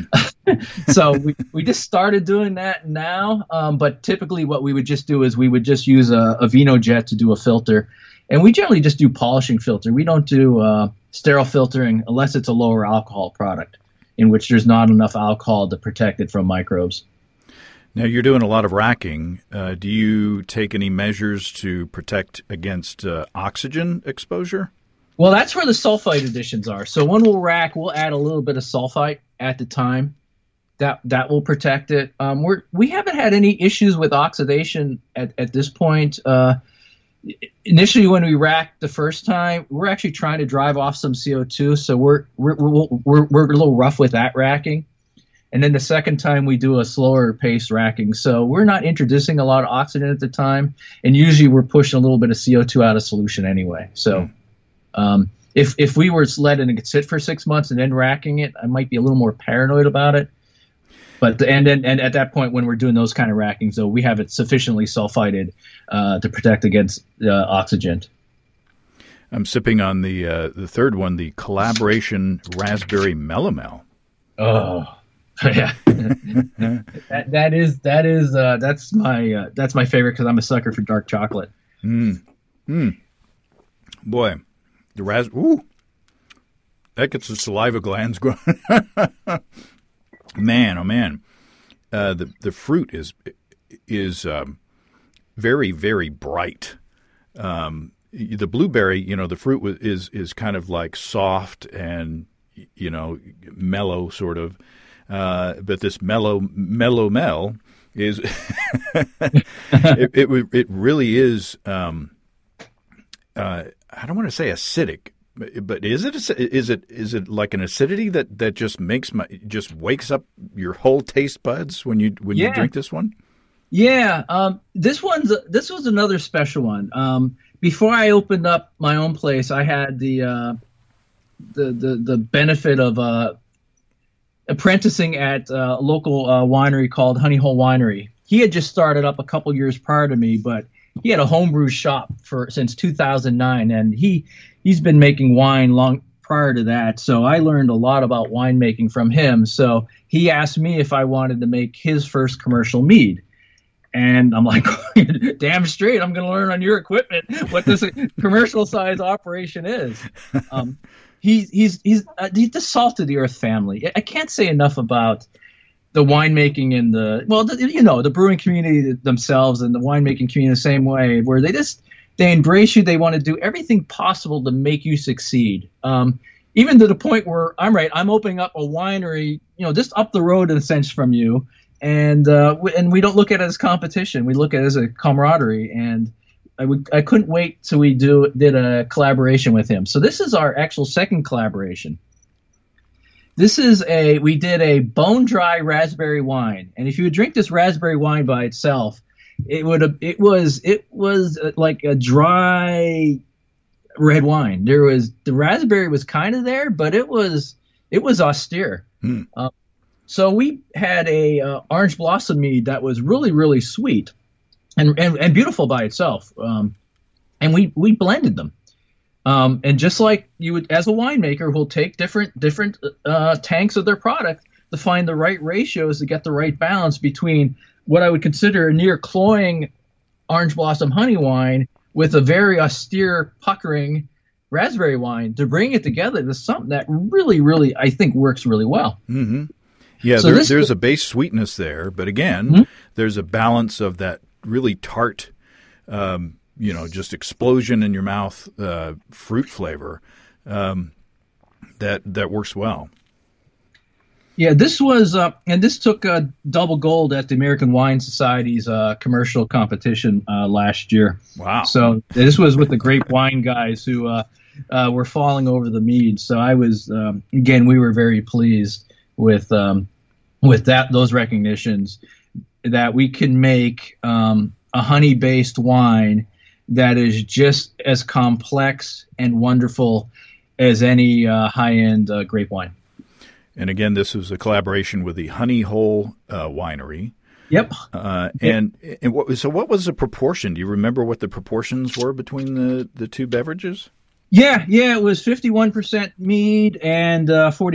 So we just started doing that now. But typically what we would just do is we would just use a VinoJet to do a filter. And we generally just do polishing filter. We don't do sterile filtering unless it's a lower alcohol product in which there's not enough alcohol to protect it from microbes. Now, you're doing a lot of racking. Do you take any measures to protect against oxygen exposure? Well, that's where the sulfite additions are. So when we'll rack, we'll add a little bit of sulfite at the time. That will protect it. We haven't had any issues with oxidation at this point. Initially, when we racked the first time, we're actually trying to drive off some CO2, so we're a little rough with that racking. And then the second time we do a slower pace racking. So we're not introducing a lot of oxygen at the time. And usually we're pushing a little bit of CO2 out of solution anyway. So if we were to let it sit for 6 months and then racking it, I might be a little more paranoid about it. But and at that point when we're doing those kind of rackings, though, we have it sufficiently sulfited to protect against oxygen. I'm sipping on the third one, the Collaboration Raspberry Melomel. Oh. Yeah, that's my favorite because I'm a sucker for dark chocolate. Boy, that gets the saliva glands going. Man, oh man, the fruit is very, very bright. The blueberry, the fruit is kind of like soft and mellow sort of. But this melomel is it really is. I don't want to say acidic, but is it like an acidity that just wakes up your whole taste buds when you drink this one? Yeah, this was another special one. Before I opened up my own place, I had the benefit of apprenticing at a local winery called Honey Hole Winery. He had just started up a couple years prior to me, but he had a homebrew shop since 2009, and he's been making wine long prior to that. So I learned a lot about winemaking from him. So he asked me if I wanted to make his first commercial mead. And I'm like, damn straight, I'm going to learn on your equipment what this commercial size operation is. He's the salt of the earth family. I can't say enough about the winemaking and the brewing community themselves and the winemaking community the same way, where they embrace you. They want to do everything possible to make you succeed. Even to the point where I'm opening up a winery, just up the road in a sense from you. And we don't look at it as competition. We look at it as a camaraderie. And I couldn't wait till we did a collaboration with him. So this is our actual second collaboration. We did a bone dry raspberry wine, and if you would drink this raspberry wine by itself, it was like a dry red wine. The raspberry was kind of there, but it was austere. So we had a orange blossom mead that was really, really sweet and beautiful by itself, and we blended them. And just like you would, as a winemaker, who'll take different tanks of their product to find the right ratios to get the right balance between what I would consider a near cloying orange blossom honey wine with a very austere, puckering raspberry wine, to bring it together to something that really, really, I think, works really well. Mm-hmm. Yeah, so there's a base sweetness there, but again, there's a balance of that really tart just explosion in your mouth fruit flavor that works well. Yeah, this was, and this took double gold at the American Wine Society's commercial competition last year. Wow! So this was with the grape wine guys who were falling over the mead. So I was, again, we were very pleased with those recognitions that we can make a honey-based wine that is just as complex and wonderful as any high-end grape wine. And again, this was a collaboration with the Honey Hole Winery. Yep. And what was the proportion? Do you remember what the proportions were between the two beverages? Yeah, it was 51% mead and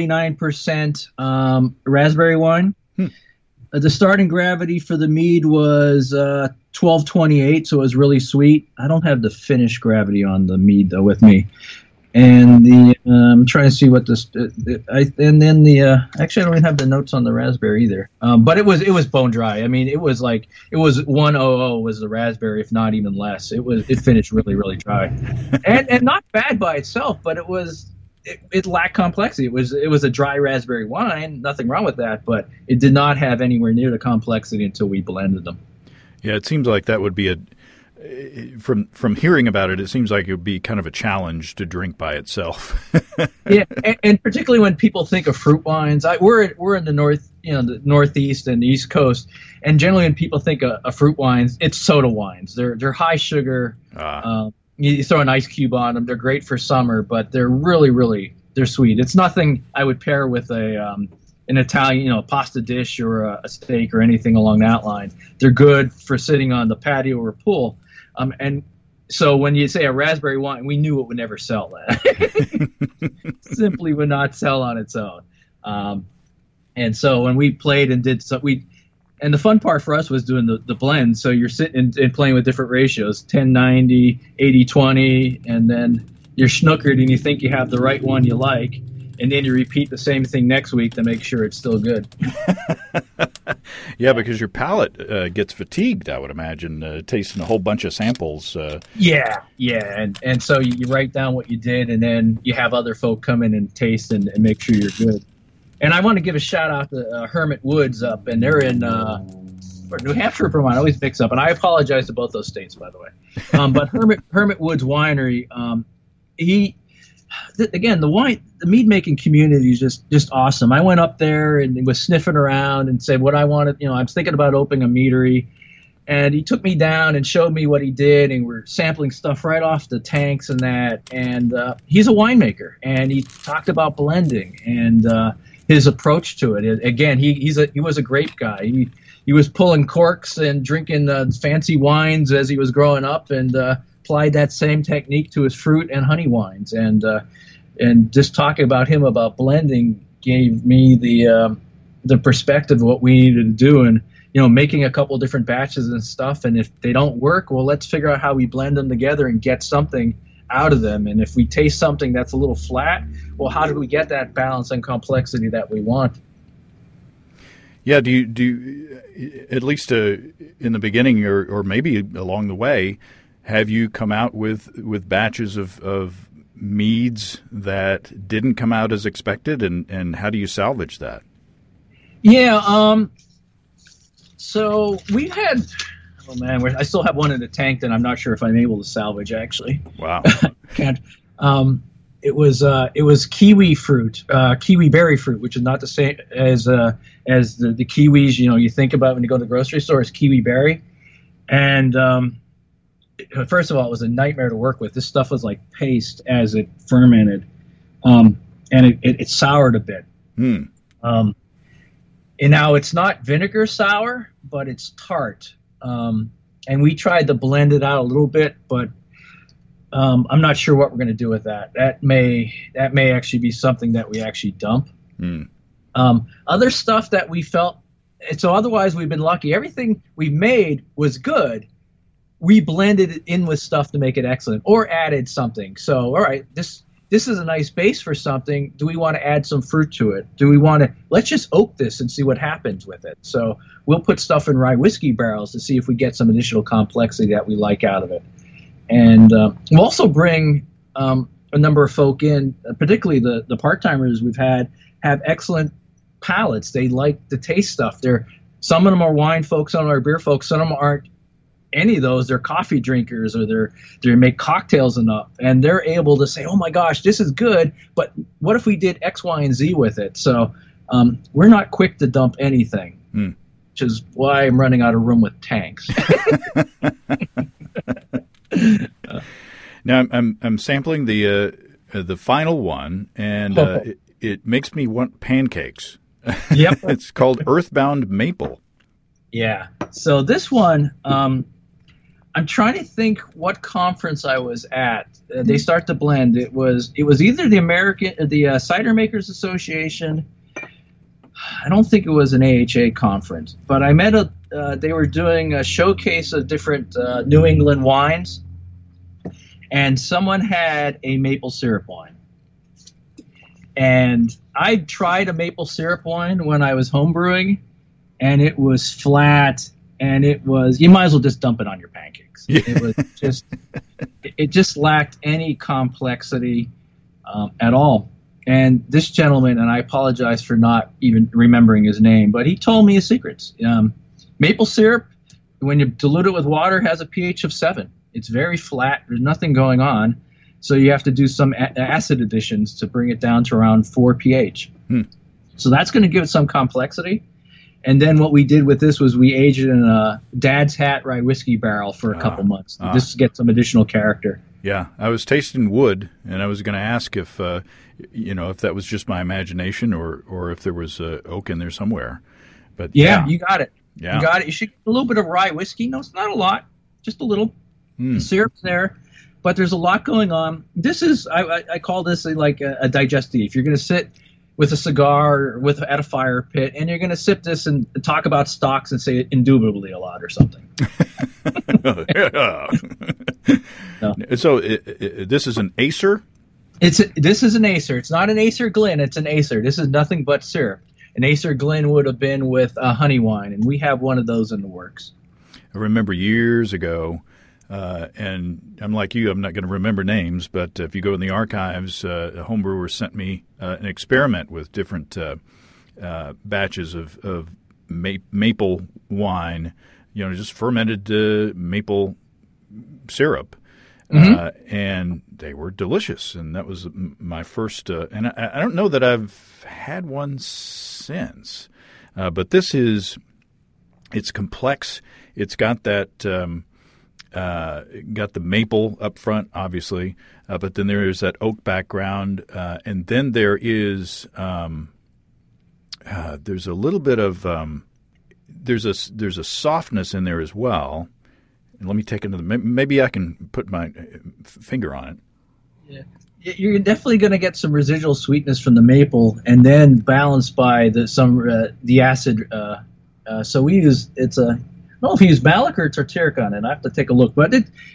49% raspberry wine. The starting gravity for the mead was 1228, so it was really sweet. I don't have the finished gravity on the mead though with me. And I'm trying to see what this. Actually, I don't even have the notes on the raspberry either. But it was bone dry. I mean, it was 100 was the raspberry, if not even less. It finished really, really dry, and not bad by itself. But it lacked complexity. It was a dry raspberry wine. Nothing wrong with that, but it did not have anywhere near the complexity until we blended them. Yeah, it seems like that would be from hearing about it, it seems like it would be kind of a challenge to drink by itself. Yeah, and particularly when people think of fruit wines, we're in the the Northeast and the East Coast, and generally when people think of fruit wines, it's soda wines. They're high sugar. You throw an ice cube on them. They're great for summer, but they're really, really sweet. It's nothing I would pair with an Italian, pasta dish or a steak or anything along that line. They're good for sitting on the patio or pool. And so when you say a raspberry wine, we knew it would never sell that. Simply would not sell on its own. And so when we played and did and the fun part for us was doing the blend. So you're sitting and playing with different ratios, 10-90, 80-20, and then you're snookered and you think you have the right one you like. And then you repeat the same thing next week to make sure it's still good. Yeah, because your palate gets fatigued, I would imagine, tasting a whole bunch of samples. Yeah. And so you write down what you did, and then you have other folk come in and taste and make sure you're good. And I want to give a shout-out to Hermit Woods up, and they're in New Hampshire or Vermont. I always mix up, and I apologize to both those states, by the way. But Hermit Woods Winery, the mead making community is just awesome. I went up there and was sniffing around and said what I wanted. I was thinking about opening a meadery, and he took me down and showed me what he did, and we're sampling stuff right off the tanks and that. And he's a winemaker, and he talked about blending and his approach to it. Again, he was a grape guy. He was pulling corks and drinking fancy wines as he was growing up, and applied that same technique to his fruit and honey wines, and just talking about him about blending gave me the perspective of what we needed to do, and making a couple different batches and stuff. And if they don't work, well, let's figure out how we blend them together and get something out of them. And if we taste something that's a little flat, well, how do we get that balance and complexity that we want? Yeah, do you at least in the beginning or maybe along the way, have you come out with batches of meads that didn't come out as expected, and how do you salvage that? Yeah, so we've had, I still have one in the tank that I'm not sure if I'm able to salvage, actually. Wow. Can't. It was kiwi fruit, kiwi berry fruit, which is not the same as the kiwis you think about when you go to the grocery store. It's kiwi berry, and first of all, it was a nightmare to work with. This stuff was like paste as it fermented, and it soured a bit. And now it's not vinegar sour, but it's tart. And we tried to blend it out a little bit, but I'm not sure what we're going to do with that. That may actually be something that we actually dump. Other stuff that we felt, so otherwise we've been lucky. Everything we made was good. We blended it in with stuff to make it excellent, or added something. So, all right, this is a nice base for something. Do we want to add some fruit to it? Do we want to, let's just oak this and see what happens with it. So we'll put stuff in rye whiskey barrels to see if we get some additional complexity that we like out of it. And we'll also bring a number of folk in, particularly the part-timers we've had, have excellent palates. They like to taste stuff. Some of them are wine folks, some of them are beer folks, some of them aren't any of those. They're coffee drinkers, or they make cocktails enough, and they're able to say, oh my gosh, this is good, but what if we did X, Y, and Z with it? So we're not quick to dump anything, which is why I'm running out of room with tanks. Now I'm sampling the final one, and it makes me want pancakes. Yep. It's called Earthbound Maple. Yeah. So this one, I'm trying to think what conference I was at. They start to blend. It was either the Cider Makers Association. I don't think it was an AHA conference, but I met they were doing a showcase of different New England wines, and someone had a maple syrup wine. And I tried a maple syrup wine when I was homebrewing, and it was flat, and you might as well just dump it on your pancakes. Yeah. It was just, it just lacked any complexity at all. And this gentleman, and I apologize for not even remembering his name, but he told me his secrets. Maple syrup, when you dilute it with water, has a pH of 7. It's very flat. There's nothing going on. So you have to do some acid additions to bring it down to around 4 pH. So that's going to give it some complexity. And then what we did with this was we aged it in a Dad's Hat rye whiskey barrel for a couple months just to get some additional character. Yeah, I was tasting wood, and I was going to ask if if that was just my imagination or if there was oak in there somewhere. But yeah, you got it. Yeah. You got it. You should get a little bit of rye whiskey. No, it's not a lot, just a little. The syrup's there, but there's a lot going on. This is I call this like a digestif. You're going to sit with a cigar or at a fire pit, and you're going to sip this and talk about stocks and say indubitably a lot or something. No. So this is an Acer? This is an Acer. It's not an Acer Glen. It's an Acer. This is nothing but syrup. An Acer Glen would have been with a honey wine, and we have one of those in the works. I remember years ago, and I'm like you, I'm not going to remember names, but if you go in the archives, a homebrewer sent me an experiment with different batches of maple wine, just fermented maple syrup. And they were delicious, and that was my first. And I don't know that I've had one since, but it's complex. It's got that got the maple up front, obviously, but then there is that oak background, and then there is there's a little bit of there's a softness in there as well. And let me take another. Maybe I can put my finger on it. Yeah, you're definitely going to get some residual sweetness from the maple, and then balanced by the acid. So we use I don't know if we use malic or tartaric, and I have to take a look. But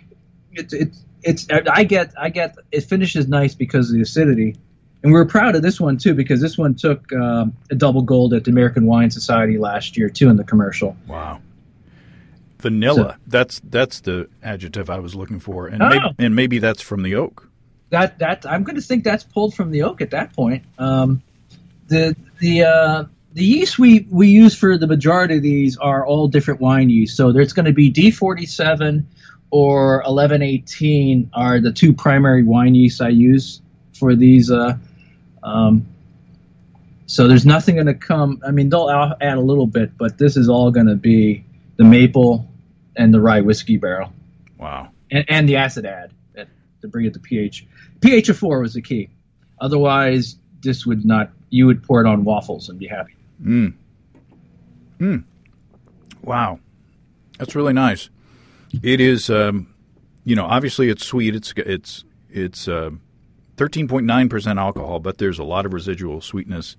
I get it finishes nice because of the acidity, and we're proud of this one too because this one took a double gold at the American Wine Society last year too in the commercial. Wow. Vanilla. So, that's the adjective I was looking for, and maybe that's from the oak. That I'm going to think that's pulled from the oak at that point. The yeast we use for the majority of these are all different wine yeast. So there's going to be D47 or 1118 are the two primary wine yeasts I use for these. So there's nothing going to come. I mean, they'll add a little bit, but this is all going to be the maple and the rye whiskey barrel. Wow. And the acid add to bring it to pH. pH of 4 was the key. Otherwise, this would not. You would pour it on waffles and be happy. Wow. That's really nice. It is, obviously it's sweet. It's 13.9% alcohol, but there's a lot of residual sweetness.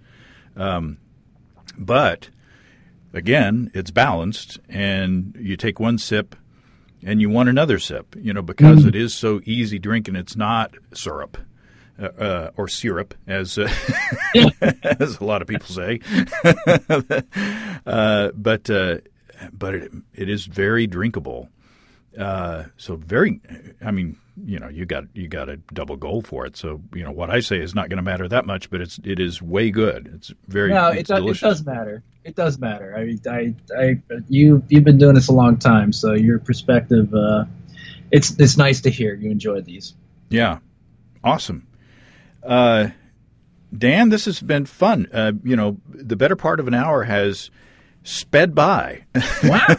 But again, it's balanced, and you take one sip and you want another sip, because it is so easy drinking. It's not syrup or syrup, as as a lot of people say. But it is very drinkable. So very, I mean, you got a double goal for it. So, what I say is not going to matter that much, but it is way good. It's very, it's delicious. It does matter. It does matter. You've been doing this a long time, so your perspective, it's nice to hear you enjoy these. Yeah. Awesome. Dan, this has been fun. The better part of an hour has sped by. Wow.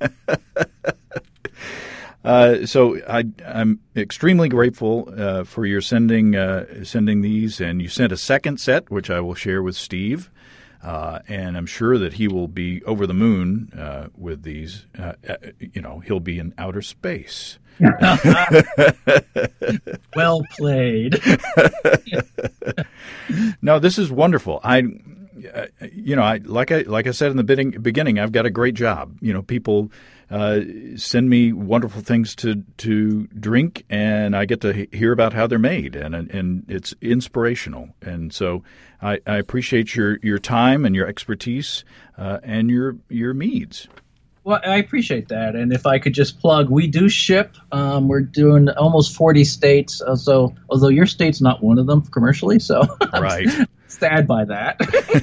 So I'm extremely grateful for your sending these, and you sent a second set, which I will share with Steve, and I'm sure that he will be over the moon with these. He'll be in outer space. Well played. No, this is wonderful. Like I said in the beginning, I've got a great job. People send me wonderful things to drink, and I get to hear about how they're made, and it's inspirational. And so I appreciate your time and your expertise and your meads. Well, I appreciate that. And if I could just plug, we do ship. We're doing almost 40 states. So, although your state's not one of them commercially, so right. I'm sad by that.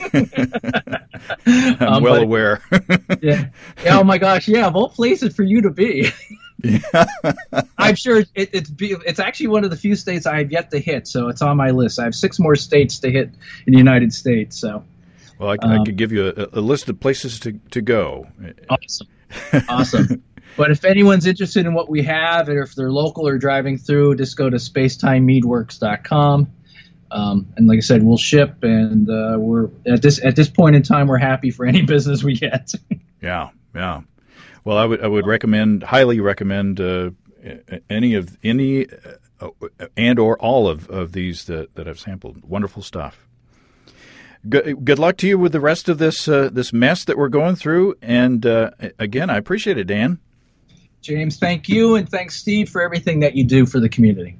I'm well aware. Yeah. Oh my gosh. Yeah. Of all places for you to be. Yeah. I'm sure it's actually one of the few states I have yet to hit. So it's on my list. I have 6 more states to hit in the United States. So. Well, I could give you a list of places to go. Awesome. But if anyone's interested in what we have, or if they're local or driving through, just go to spacetimemeadworks.com. And like I said, we'll ship, and we're at this point in time, we're happy for any business we get. Yeah. Well, I would highly recommend any and or all of these that I've sampled. Wonderful stuff. Good luck to you with the rest of this mess that we're going through. And again, I appreciate it, Dan. James, thank you, and thanks, Steve, for everything that you do for the community.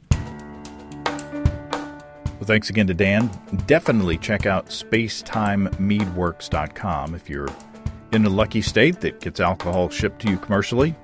Well, thanks again to Dan. Definitely check out spacetimemeadworks.com if you're in a lucky state that gets alcohol shipped to you commercially.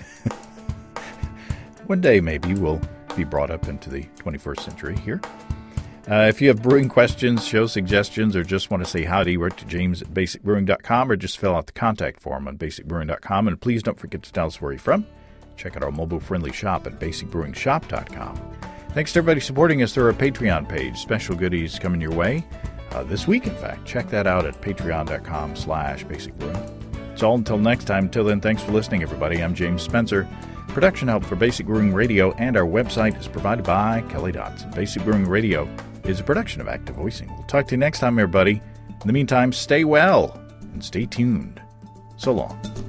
One day, maybe, we'll be brought up into the 21st century here. If you have brewing questions, show suggestions, or just want to say howdy, write to James at basicbrewing.com, or just fill out the contact form on basicbrewing.com. And please don't forget to tell us where you're from. Check out our mobile-friendly shop at basicbrewingshop.com. Thanks to everybody supporting us through our Patreon page. Special goodies coming your way this week, in fact. Check that out at patreon.com/basicbrewing. It's all until next time. Until then, thanks for listening, everybody. I'm James Spencer. Production help for Basic Brewing Radio and our website is provided by Kelly Dotson. Basic Brewing Radio is a production of Active Voicing. We'll talk to you next time, everybody. In the meantime, stay well and stay tuned. So long.